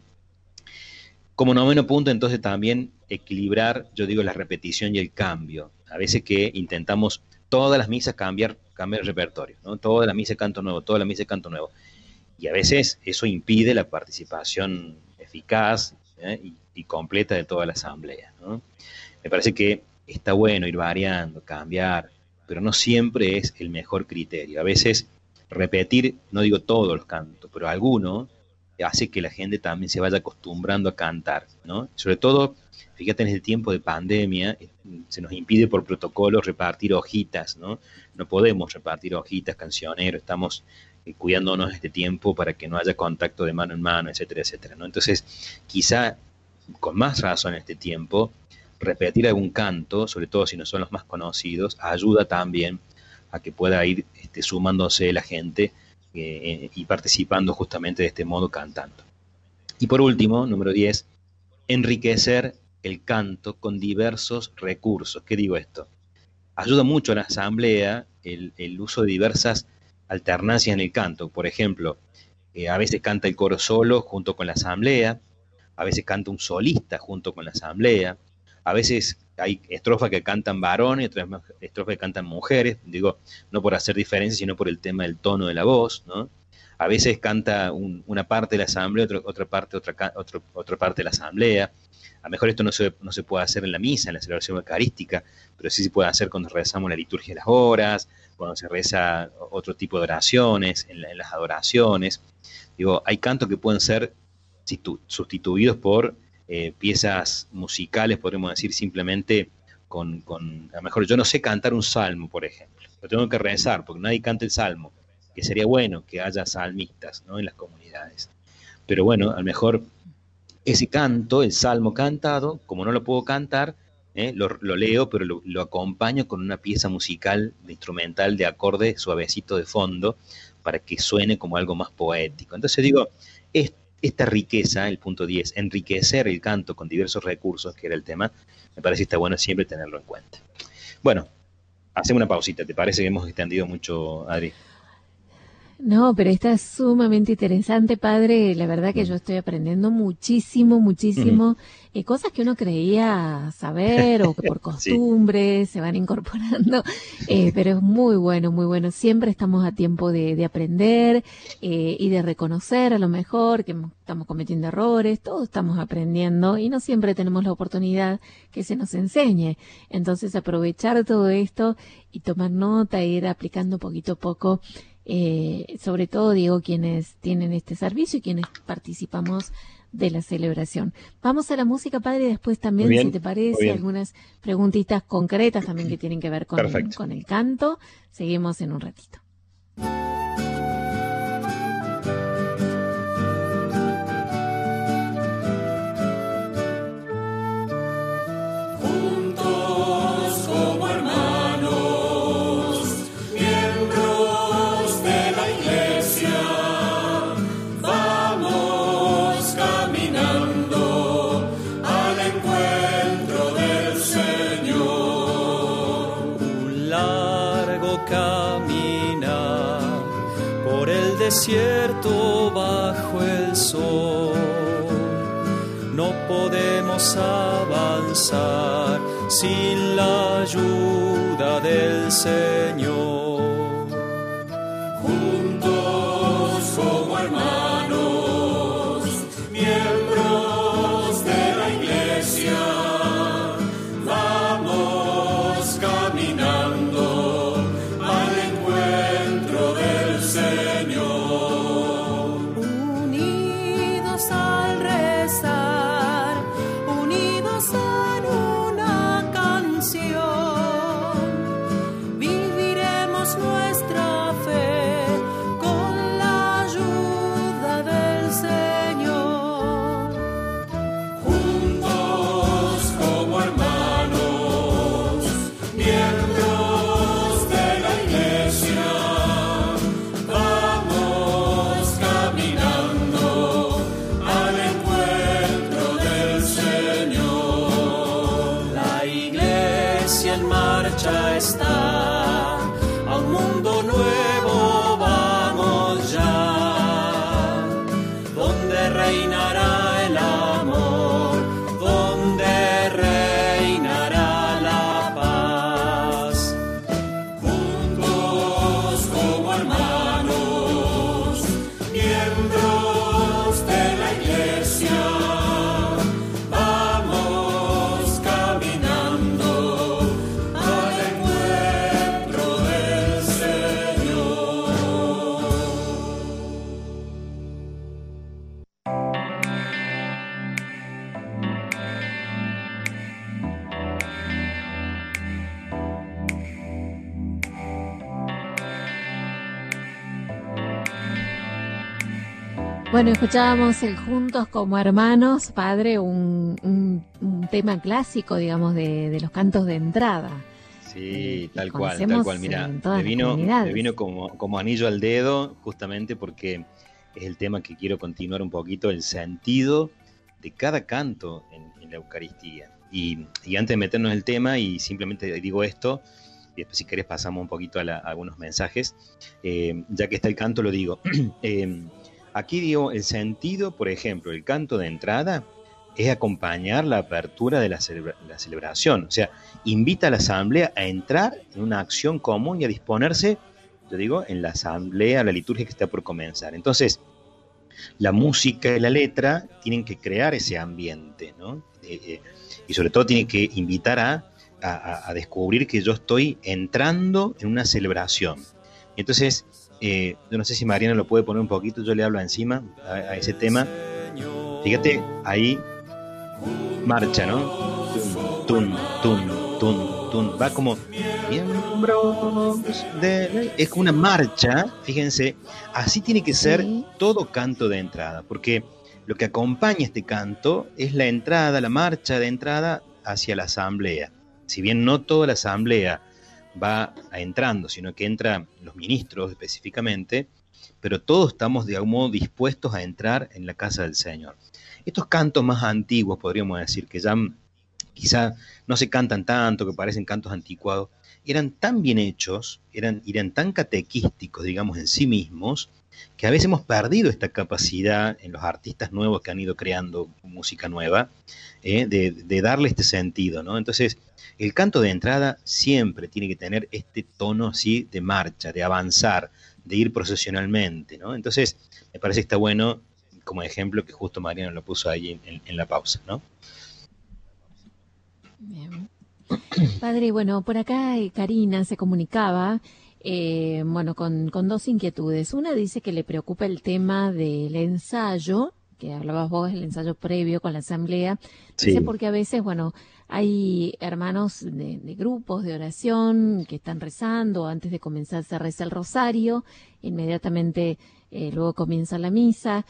Como noveno punto, entonces también equilibrar, yo digo, la repetición y el cambio. A veces que intentamos todas las misas cambiar el repertorio, ¿no? Todas las misas canto nuevo, todas las misas canto nuevo. Y a veces eso impide la participación eficaz y completa de toda la asamblea, ¿no? Me parece que está bueno ir variando, cambiar, pero no siempre es el mejor criterio. A veces repetir, no digo todos los cantos, pero algunos hace que la gente también se vaya acostumbrando a cantar, ¿no? Sobre todo, fíjate, en el tiempo de pandemia, se nos impide por protocolo repartir hojitas, ¿no? No podemos repartir hojitas, cancioneros, estamos cuidándonos este tiempo para que no haya contacto de mano en mano, etcétera, etcétera, ¿no? Entonces, quizá con más razón en este tiempo, repetir algún canto, sobre todo si no son los más conocidos, ayuda también a que pueda ir sumándose la gente y participando justamente de este modo cantando. Y por último, número 10, enriquecer el canto con diversos recursos. ¿Qué digo esto? Ayuda mucho a la asamblea el uso de diversas alternancias en el canto. Por ejemplo, a veces canta el coro solo junto con la asamblea, a veces canta un solista junto con la asamblea, a veces hay estrofas que cantan varones, otras estrofas que cantan mujeres, digo, no por hacer diferencia, sino por el tema del tono de la voz, ¿no? A veces canta una parte de la asamblea, otra parte de la asamblea. A lo mejor esto no se puede hacer en la misa, en la celebración eucarística, pero sí se puede hacer cuando rezamos la liturgia de las horas, cuando se reza otro tipo de oraciones, en las adoraciones. Digo, hay cantos que pueden ser sustituidos por piezas musicales, podríamos decir simplemente a lo mejor yo no sé cantar un salmo, por ejemplo, lo tengo que rezar porque nadie canta el salmo, que sería bueno que haya salmistas, ¿no?, en las comunidades. Pero bueno, a lo mejor ese canto, el salmo cantado, como no lo puedo cantar, lo leo, pero lo acompaño con una pieza musical, de instrumental, de acorde suavecito de fondo, para que suene como algo más poético. Entonces digo, esta riqueza, el punto 10, enriquecer el canto con diversos recursos, que era el tema, me parece que está bueno siempre tenerlo en cuenta. Bueno, hacemos una pausita, ¿te parece que hemos extendido mucho, Adri? No, pero está sumamente interesante, padre. La verdad que yo estoy aprendiendo muchísimo, cosas que uno creía saber o que por costumbre se van incorporando, pero es muy bueno. Siempre estamos a tiempo de aprender y de reconocer a lo mejor que estamos cometiendo errores, todos estamos aprendiendo y no siempre tenemos la oportunidad que se nos enseñe. Entonces aprovechar todo esto y tomar nota e ir aplicando poquito a poco. Sobre todo, digo, quienes tienen este servicio y quienes participamos de la celebración. Vamos a la música, padre, y después también, si te parece, algunas preguntitas concretas también que tienen que ver con el canto. Seguimos en un ratito. Desierto bajo el sol, no podemos avanzar sin la ayuda del Señor. Juntos como hermanos, miembros de la iglesia, vamos caminando al encuentro del Señor. Está a un mundo nuevo, vamos ya, donde reinará el amor, donde reinará la paz. Juntos como hermanos, miembros de la iglesia, vamos caminando Bueno, escuchábamos el Juntos como Hermanos, padre, un tema clásico, digamos, de los cantos de entrada. Sí, tal cual. Mira, me vino como anillo al dedo, justamente porque es el tema que quiero continuar un poquito, el sentido de cada canto en la Eucaristía. Y antes de meternos en el tema, y simplemente digo esto, y después si querés pasamos un poquito a algunos mensajes, ya que está el canto lo digo. Aquí digo, el sentido, por ejemplo, el canto de entrada es acompañar la apertura de la celebración. O sea, invita a la asamblea a entrar en una acción común y a disponerse, yo digo, en la asamblea, la liturgia que está por comenzar. Entonces, la música y la letra tienen que crear ese ambiente, ¿no? Y sobre todo tienen que invitar a descubrir que yo estoy entrando en una celebración. Entonces, yo no sé si Mariana lo puede poner un poquito, yo le hablo encima a ese tema. Fíjate, ahí marcha, ¿no? Tum, tum, tum. tun, tun, va como miembros es como una marcha, fíjense, así tiene que ser Sí. todo canto de entrada, porque lo que acompaña este canto es la entrada, la marcha de entrada hacia la asamblea. Si bien no toda la asamblea va entrando, sino que entran los ministros específicamente, pero todos estamos de algún modo dispuestos a entrar en la casa del Señor. Estos cantos más antiguos, podríamos decir, que ya quizá no se cantan tanto, que parecen cantos anticuados, eran tan bien hechos, eran tan catequísticos, digamos, en sí mismos, que a veces hemos perdido esta capacidad en los artistas nuevos que han ido creando música nueva, de darle este sentido, ¿no? Entonces, el canto de entrada siempre tiene que tener este tono así de marcha, de avanzar, de ir procesionalmente, ¿no? Entonces, me parece que está bueno, como ejemplo, que justo Mariano lo puso ahí en la pausa, ¿no? Bien. Padre, bueno, por acá Karina se comunicaba, bueno, con dos inquietudes. Una dice que le preocupa el tema del ensayo, que hablabas vos, el ensayo previo con la asamblea. Dice Sí. porque a veces, bueno, hay hermanos de grupos de oración que están rezando, antes de comenzar se reza el rosario, inmediatamente luego comienza la misa.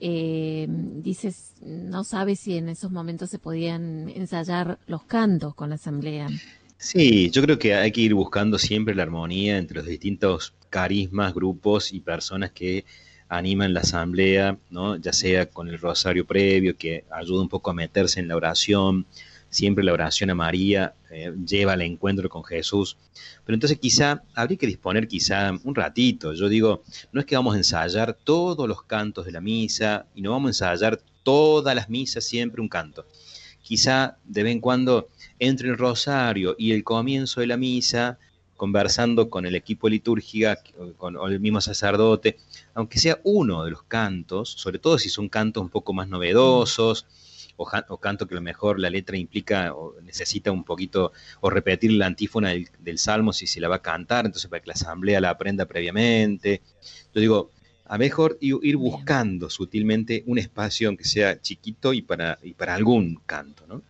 Dices, no sabe si en esos momentos se podían ensayar los cantos con la asamblea. Sí, yo creo que hay que ir buscando siempre la armonía entre los distintos carismas, grupos y personas que animan la asamblea, ¿no? Ya sea con el rosario previo, que ayuda un poco a meterse en la oración, siempre la oración a María lleva al encuentro con Jesús. Pero entonces quizá habría que disponer quizá un ratito. Yo digo, no es que vamos a ensayar todos los cantos de la misa y no vamos a ensayar todas las misas siempre un canto. Quizá de vez en cuando entre el rosario y el comienzo de la misa, conversando con el equipo litúrgico o el mismo sacerdote, aunque sea uno de los cantos, sobre todo si son cantos un poco más novedosos, o canto que a lo mejor la letra implica o necesita un poquito, o repetir la antífona del Salmo si se la va a cantar, entonces para que la asamblea la aprenda previamente. Yo digo, a mejor ir Bien. buscando sutilmente un espacio, aunque sea chiquito, y para algún canto, ¿no?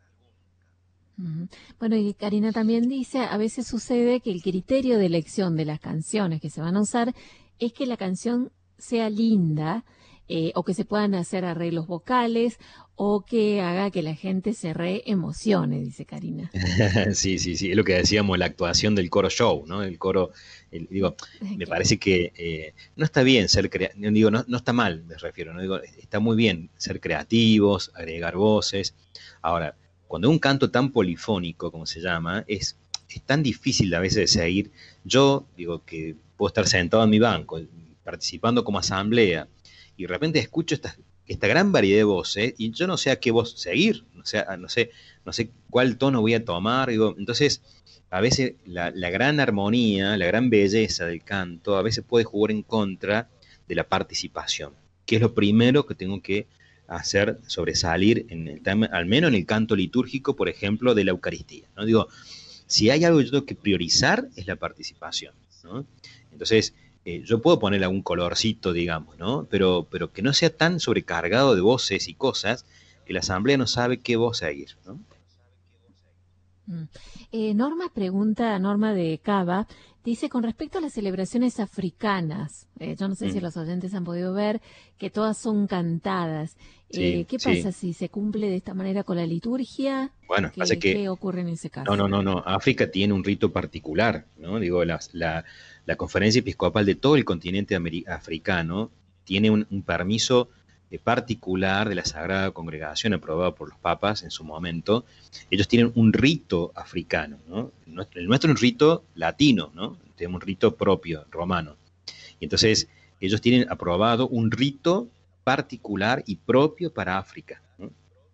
Ujú. Bueno, y Karina también dice, a veces sucede que el criterio de elección de las canciones que se van a usar es que la canción sea linda, o que se puedan hacer arreglos vocales, o que haga que la gente se reemocione, dice Karina. Sí, sí, sí, es lo que decíamos, la actuación del coro show, ¿no? El coro, digo, me Claro. parece que no está bien ser creativo, digo, no está mal, me refiero, no digo, está muy bien ser creativos, agregar voces. Ahora, cuando un canto tan polifónico, como se llama, es tan difícil a veces de seguir. Yo digo que puedo estar sentado en mi banco, participando como asamblea, y de repente escucho esta gran variedad de voces, y yo no sé a qué voz seguir, no sé cuál tono voy a tomar, digo, entonces a veces la gran armonía, la gran belleza del canto, a veces puede jugar en contra de la participación, que es lo primero que tengo que hacer sobresalir en el tema, al menos en el canto litúrgico, por ejemplo, de la Eucaristía, ¿no? Digo, si hay algo que yo tengo que priorizar es la participación, ¿no? Entonces, yo puedo poner algún colorcito, digamos, ¿no? Pero que no sea tan sobrecargado de voces y cosas que la asamblea no sabe qué voz seguir, ¿no? Mm. Norma pregunta, Norma de Cava, dice con respecto a las celebraciones africanas, yo no sé si Mm, los oyentes han podido ver que todas son cantadas. sí, ¿Qué sí. pasa si se cumple de esta manera con la liturgia? Bueno, pasa que ¿Qué ocurre en ese no, caso? no, no. África tiene un rito particular, ¿no? Digo, la conferencia episcopal de todo el continente africano tiene un permiso particular de la Sagrada Congregación aprobado por los papas en su momento. Ellos tienen un rito africano, ¿no? El nuestro es un rito latino, ¿no? Tenemos un rito propio, romano. Y entonces ellos tienen aprobado un rito particular y propio para África, ¿no?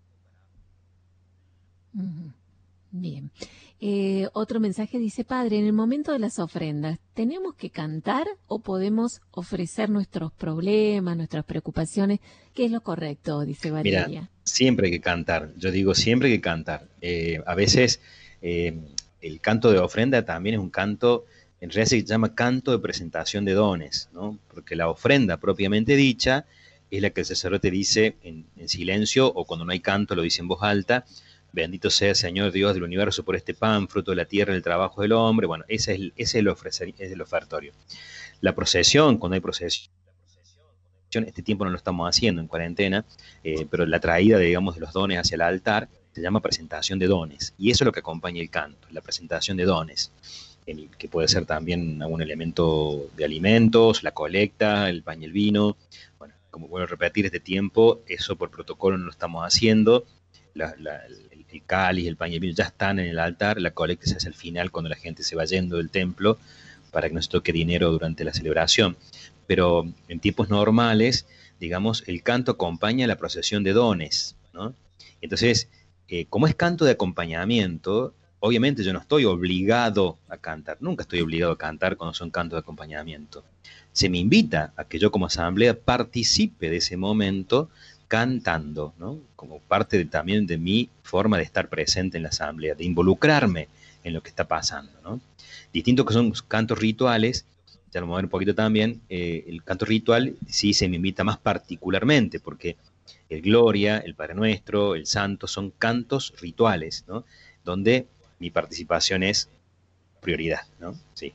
Ujú. Bien. Otro mensaje dice, Padre, en el momento de las ofrendas, ¿tenemos que cantar o podemos ofrecer nuestros problemas, nuestras preocupaciones? ¿Qué es lo correcto? Dice Mira, Valeria. siempre hay que cantar, yo digo siempre hay que cantar. A veces el canto de ofrenda también es un canto, en realidad se llama canto de presentación de dones, ¿no? Porque la ofrenda propiamente dicha es la que el sacerdote dice en silencio, o cuando no hay canto lo dice en voz alta, bendito sea el Señor Dios del universo por este pan, fruto de la tierra, el trabajo del hombre. Bueno, ese es el ofertorio. La procesión, cuando hay procesión, este tiempo no lo estamos haciendo en cuarentena, pero la traída, digamos, de los dones hacia el altar se llama presentación de dones, y eso es lo que acompaña el canto, la presentación de dones, que puede ser también algún elemento de alimentos, la colecta, el pan y el vino. Bueno, como vuelvo a repetir, este tiempo, eso por protocolo no lo estamos haciendo. El cáliz, el pan y el vino ya están en el altar, la colecta se hace al final cuando la gente se va yendo del templo para que no se toque dinero durante la celebración. Pero en tiempos normales, digamos, el canto acompaña la procesión de dones, ¿no? Entonces, como es canto de acompañamiento, obviamente yo no estoy obligado a cantar, nunca estoy obligado a cantar cuando son cantos de acompañamiento. Se me invita a que yo como asamblea participe de ese momento cantando, ¿no? Como parte también de mi forma de estar presente en la asamblea, de involucrarme en lo que está pasando, ¿no? Distinto que son cantos rituales, ya lo vamos a ver un poquito también, el canto ritual sí se me invita más particularmente, porque el Gloria, el Padre Nuestro, el Santo, son cantos rituales, ¿no? Donde mi participación es prioridad, ¿no? Sí.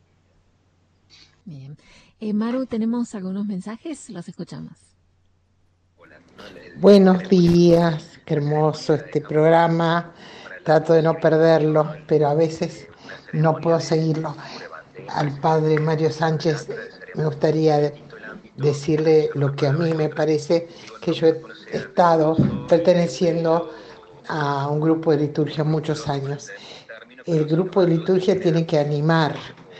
Bien. Maru, tenemos algunos mensajes, los escuchamos. Buenos días, qué hermoso este programa. Trato de no perderlo, pero a veces no puedo seguirlo. Al padre Mario Sánchez me gustaría decirle lo que a mí me parece, que yo he estado perteneciendo a un grupo de liturgia muchos años. El grupo de liturgia tiene que animar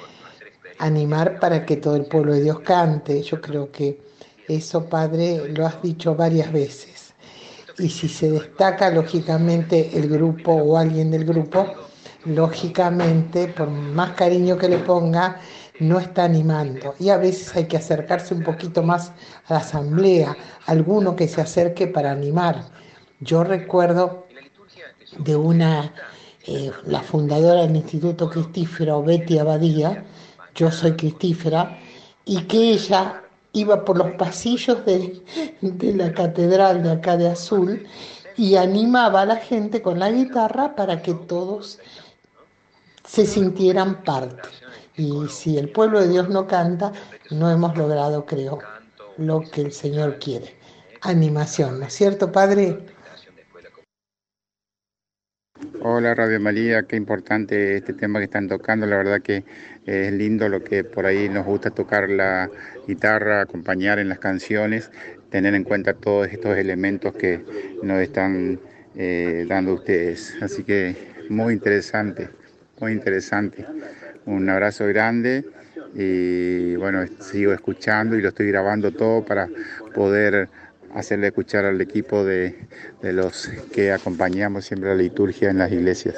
para que todo el pueblo de Dios cante. Yo creo que eso, padre, lo has dicho varias veces. Y si se destaca, lógicamente, el grupo o alguien del grupo, lógicamente, por más cariño que le ponga, no está animando. Y a veces hay que acercarse un poquito más a la asamblea, alguno que se acerque para animar. Yo recuerdo de la fundadora del Instituto Cristífero, Betty Abadía, yo soy cristífera, y que ella iba por los pasillos de la catedral de acá de Azul y animaba a la gente con la guitarra para que todos se sintieran parte. Y si el pueblo de Dios no canta, no hemos logrado, creo, lo que el Señor quiere. Animación, ¿no es cierto, Padre? Hola Radio María, qué importante este tema que están tocando. La verdad que es lindo lo que por ahí nos gusta tocar la guitarra, acompañar en las canciones, tener en cuenta todos estos elementos que nos están dando ustedes. Así que muy interesante, muy interesante. Un abrazo grande y bueno, sigo escuchando y lo estoy grabando todo para poder hacerle escuchar al equipo de los que acompañamos siempre a la liturgia en las iglesias.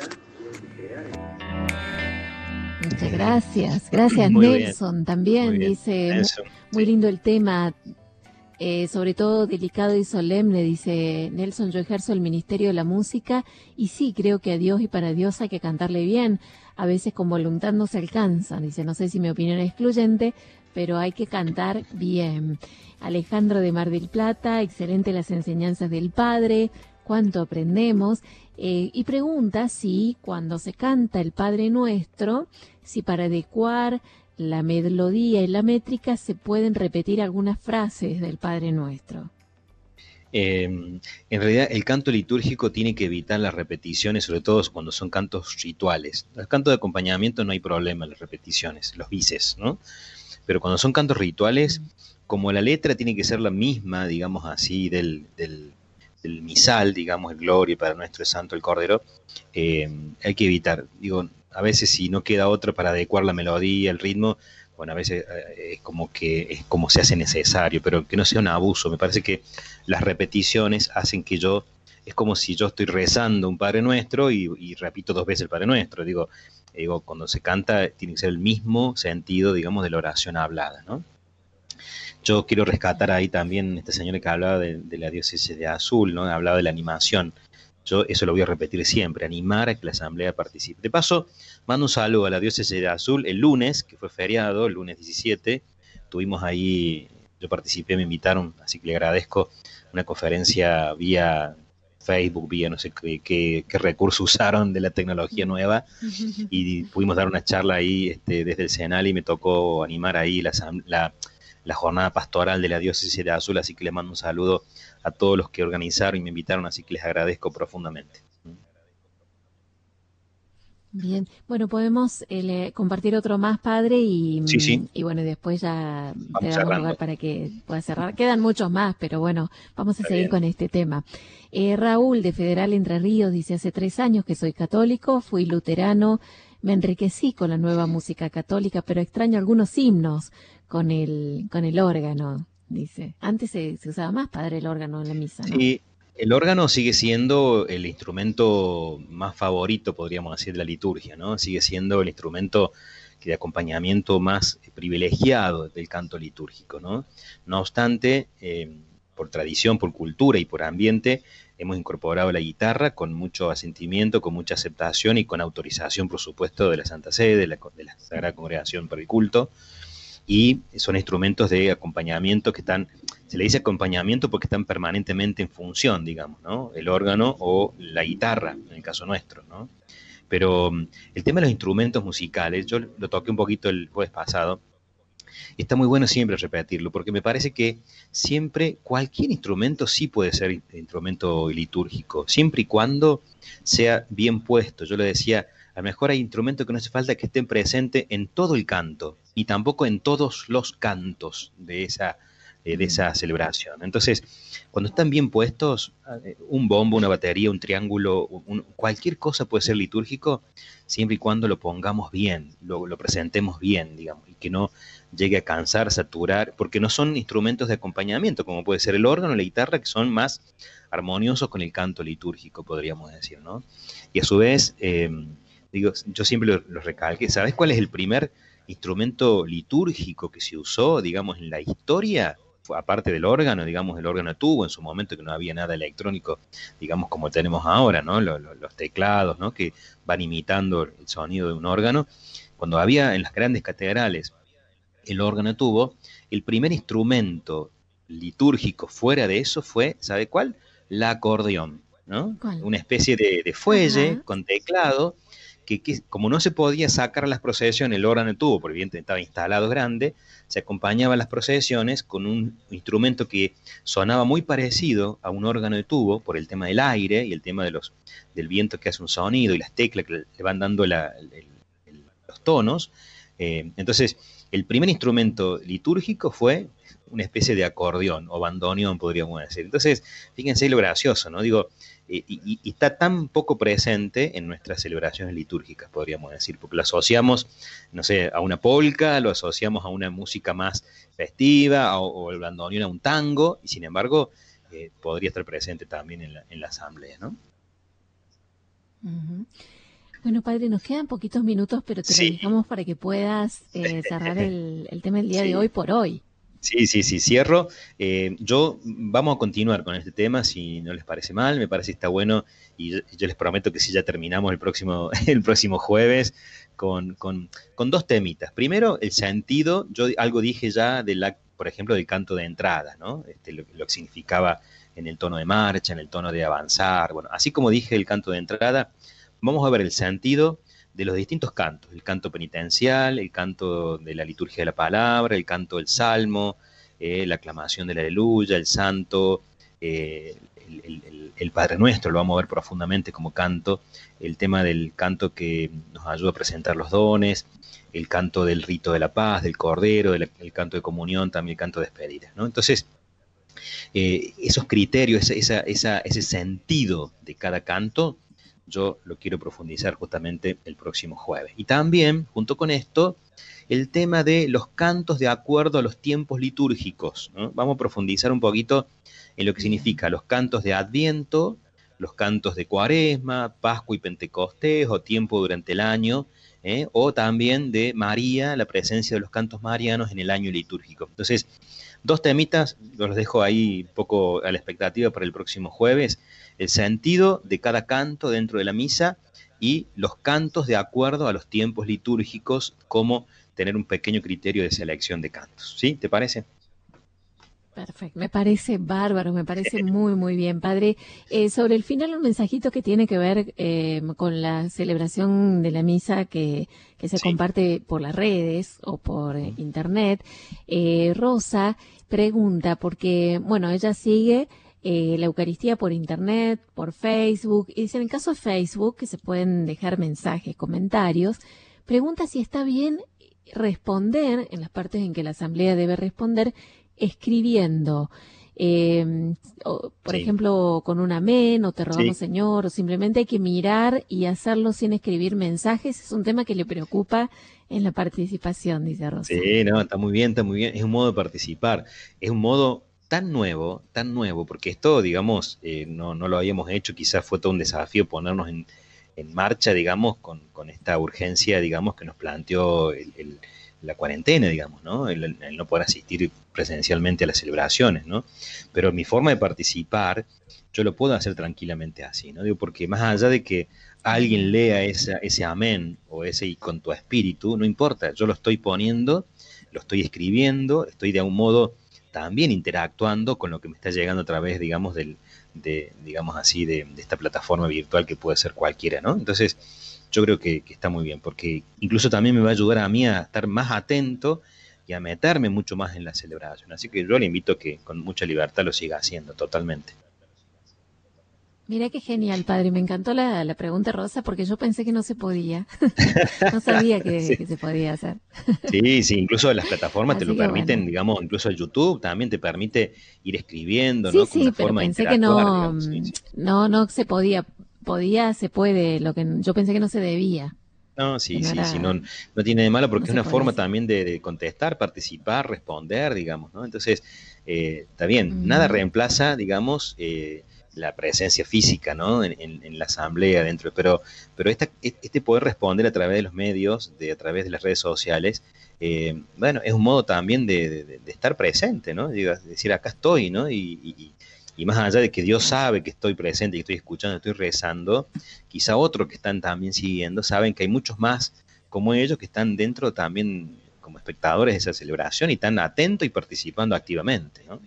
Muchas gracias. Gracias, Muy Nelson. bien. También Muy bien. dice, Nelson, muy sí. lindo el tema, sobre todo delicado y solemne, dice Nelson, yo ejerzo el ministerio de la música y sí, creo que a Dios y para Dios hay que cantarle bien. A veces con voluntad no se alcanza. Dice, no sé si mi opinión es excluyente, pero hay que cantar bien. Alejandro de Mar del Plata, excelente las enseñanzas del Padre, cuánto aprendemos. Y pregunta si cuando se canta el Padre Nuestro, si para adecuar la melodía y la métrica se pueden repetir algunas frases del Padre Nuestro. En realidad el canto litúrgico tiene que evitar las repeticiones, sobre todo cuando son cantos rituales. Los cantos de acompañamiento no hay problema, las repeticiones, los bises, ¿no? Pero cuando son cantos rituales, como la letra tiene que ser la misma, digamos así, del misal, digamos, el Gloria para nuestro Santo el Cordero, hay que evitar. Digo, a veces si no queda otra para adecuar la melodía, el ritmo, bueno, a veces es como se hace necesario, pero que no sea un abuso. Me parece que las repeticiones hacen que es como si yo estoy rezando un Padre Nuestro y repito 2 veces el Padre Nuestro. Digo, cuando se canta tiene que ser el mismo sentido, digamos, de la oración hablada, ¿no? Yo quiero rescatar ahí también esta señora que hablaba de la diócesis de Azul, ¿no? Hablaba de la animación. Yo eso lo voy a repetir siempre, animar a que la asamblea participe. De paso, mando un saludo a la diócesis de Azul. El lunes, que fue feriado, el lunes 17, tuvimos ahí, yo participé, me invitaron, así que le agradezco, una conferencia vía Facebook, vía no sé qué recurso usaron de la tecnología nueva, y pudimos dar una charla ahí desde el Senal, y me tocó animar ahí la jornada pastoral de la diócesis de Azul, así que les mando un saludo a todos los que organizaron y me invitaron, así que les agradezco profundamente. Bien, bueno, podemos compartir otro más, padre, Sí, sí, y bueno, después ya te vamos damos cerrando. lugar para que puedas cerrar. Quedan muchos más, pero bueno, vamos a Está seguir bien. con este tema. Raúl de Federal Entre Ríos dice: hace 3 años que soy católico, fui luterano, me enriquecí con la nueva música católica, pero extraño algunos himnos con el órgano, dice. Antes se usaba más, padre, el órgano en la misa, ¿no? Sí, el órgano sigue siendo el instrumento más favorito, podríamos decir, de la liturgia, ¿no? Sigue siendo el instrumento de acompañamiento más privilegiado del canto litúrgico, ¿no? No obstante, por tradición, por cultura y por ambiente, hemos incorporado la guitarra con mucho asentimiento, con mucha aceptación y con autorización, por supuesto, de la Santa Sede, de la Sagrada Congregación para el Culto, y son instrumentos de acompañamiento que están, se le dice acompañamiento porque están permanentemente en función, digamos, ¿no? El órgano o la guitarra, en el caso nuestro, ¿no? Pero el tema de los instrumentos musicales, yo lo toqué un poquito el jueves pasado, y está muy bueno siempre repetirlo, porque me parece que siempre cualquier instrumento sí puede ser instrumento litúrgico, siempre y cuando sea bien puesto. Yo le decía, a lo mejor hay instrumentos que no hace falta que estén presentes en todo el canto, y tampoco en todos los cantos de esa celebración. Entonces, cuando están bien puestos, un bombo, una batería, un triángulo, cualquier cosa puede ser litúrgico, siempre y cuando lo pongamos bien, lo presentemos bien, digamos, y que no llegue a cansar, saturar, porque no son instrumentos de acompañamiento, como puede ser el órgano o la guitarra, que son más armoniosos con el canto litúrgico, podríamos decir, ¿no? Y a su vez, digo, yo siempre lo recalqué, ¿sabes cuál es el primer instrumento litúrgico que se usó, digamos, en la historia? Aparte del órgano, digamos, el órgano tuvo en su momento, que no había nada electrónico, digamos, como tenemos ahora, ¿no? Los teclados, ¿no? Que van imitando el sonido de un órgano. Cuando había en las grandes catedrales el órgano tuvo, el primer instrumento litúrgico fuera de eso fue, ¿sabe cuál? La acordeón, ¿no? ¿Cuál? Una especie de fuelle Ajá. con teclado, que como no se podía sacar a las procesiones, el órgano tuvo, porque bien estaba instalado grande, se acompañaba a las procesiones con un instrumento que sonaba muy parecido a un órgano de tubo por el tema del aire y el tema del viento que hace un sonido y las teclas que le van dando los tonos. Entonces, el primer instrumento litúrgico fue una especie de acordeón o bandoneón, podríamos decir. Entonces, fíjense lo gracioso, ¿no? Digo, y está tan poco presente en nuestras celebraciones litúrgicas, podríamos decir, porque lo asociamos, no sé, a una polca, lo asociamos a una música más festiva, o el bandoneón a un tango, y sin embargo, podría estar presente también en la asamblea, ¿no? Ujú. Bueno, padre, nos quedan poquitos minutos, pero te lo Sí, dejamos para que puedas cerrar el tema del día de sí. hoy por hoy. Sí, cierro. Vamos a continuar con este tema, si no les parece mal, me parece que está bueno, y yo les prometo que sí, ya terminamos el próximo jueves con dos temitas. Primero, el sentido, yo algo dije ya, por ejemplo, del canto de entrada, ¿no? Lo que significaba en el tono de marcha, en el tono de avanzar. Bueno, así como dije el canto de entrada, vamos a ver el sentido de los distintos cantos, el canto penitencial, el canto de la liturgia de la palabra, el canto del salmo, la aclamación de la aleluya, el santo, el Padre Nuestro, lo vamos a ver profundamente como canto, el tema del canto que nos ayuda a presentar los dones, el canto del rito de la paz, del cordero, el canto de comunión, también el canto de despedida, ¿no? Entonces, esos criterios, ese sentido de cada canto, yo lo quiero profundizar justamente el próximo jueves. Y también, junto con esto, el tema de los cantos de acuerdo a los tiempos litúrgicos, ¿no? Vamos a profundizar un poquito en lo que significa los cantos de Adviento, los cantos de Cuaresma, Pascua y Pentecostés, o tiempo durante el año, o también de María, la presencia de los cantos marianos en el año litúrgico. Entonces, dos temitas, los dejo ahí un poco a la expectativa para el próximo jueves: el sentido de cada canto dentro de la misa y los cantos de acuerdo a los tiempos litúrgicos, cómo tener un pequeño criterio de selección de cantos. ¿Sí? ¿Te parece? Perfecto, me parece bárbaro, me parece muy, muy bien, padre. Sobre el final, un mensajito que tiene que ver con la celebración de la misa que se comparte por las redes o por internet. Rosa pregunta, porque, bueno, ella sigue la Eucaristía por internet, por Facebook, y dice, en el caso de Facebook, que se pueden dejar mensajes, comentarios, pregunta si está bien responder en las partes en que la asamblea debe responder escribiendo, por ejemplo, con un amén, o te rogamos Señor, o simplemente hay que mirar y hacerlo sin escribir mensajes. Es un tema que le preocupa en la participación, dice Rosa. Sí, no, está muy bien, es un modo de participar, es un modo tan nuevo, porque esto, digamos, no lo habíamos hecho, quizás fue todo un desafío ponernos en marcha, digamos, con esta urgencia, digamos, que nos planteó la cuarentena, digamos, ¿no? El no poder asistir presencialmente a las celebraciones, ¿no? Pero mi forma de participar, yo lo puedo hacer tranquilamente así, ¿no? Digo, porque más allá de que alguien lea ese amén o ese y con tu espíritu, no importa, yo lo estoy poniendo, lo estoy escribiendo, estoy de algún modo también interactuando con lo que me está llegando a través, digamos, digamos así, de esta plataforma virtual que puede ser cualquiera, ¿no? Entonces, yo creo que está muy bien, porque incluso también me va a ayudar a mí a estar más atento y a meterme mucho más en la celebración. Así que yo le invito a que con mucha libertad lo siga haciendo, totalmente. Mira qué genial, padre. Me encantó la pregunta, Rosa, porque yo pensé que no se podía. No sabía que se podía hacer. Sí, incluso las plataformas te lo permiten, bueno, digamos, incluso el YouTube también te permite ir escribiendo, sí, ¿no? Con sí, una pero forma de pensé que interactuar, no, digamos. no se podía. Se puede. Lo que yo pensé que no se debía. No, Que no era, no tiene de malo no porque es se una podía forma hacer. también de contestar, participar, responder, digamos, ¿no? Entonces, está bien, nada Ujú. reemplaza, digamos, la presencia física, ¿no? En la asamblea dentro, pero este poder responder a través de los medios, a través de las redes sociales, bueno, es un modo también de estar presente, ¿no? Decir, acá estoy, ¿no? Y más allá de que Dios sabe que estoy presente, que estoy escuchando, estoy rezando, quizá otros que están también siguiendo saben que hay muchos más como ellos que están dentro también como espectadores de esa celebración y están atentos y participando activamente, ¿no?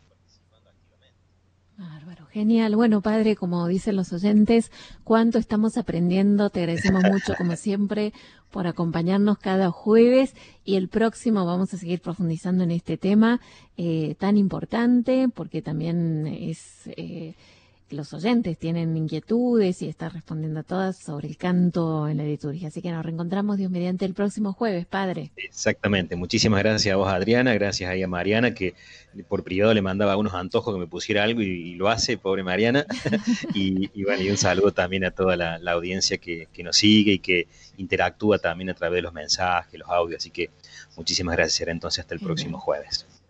Bárbaro, genial. Bueno, padre, como dicen los oyentes, cuánto estamos aprendiendo. Te agradecemos mucho, como siempre, por acompañarnos cada jueves y el próximo vamos a seguir profundizando en este tema tan importante, porque también es los oyentes tienen inquietudes y está respondiendo a todas sobre el canto en la liturgia. Así que nos reencontramos, Dios mediante, el próximo jueves, padre. Exactamente. Muchísimas gracias a vos, Adriana, gracias ahí a Mariana, que por privado le mandaba unos antojos que me pusiera algo y lo hace, pobre Mariana. Bueno, y un saludo también a toda la audiencia que nos sigue y que interactúa también a través de los mensajes, los audios. Así que muchísimas gracias. Será entonces hasta el próximo Genial. jueves.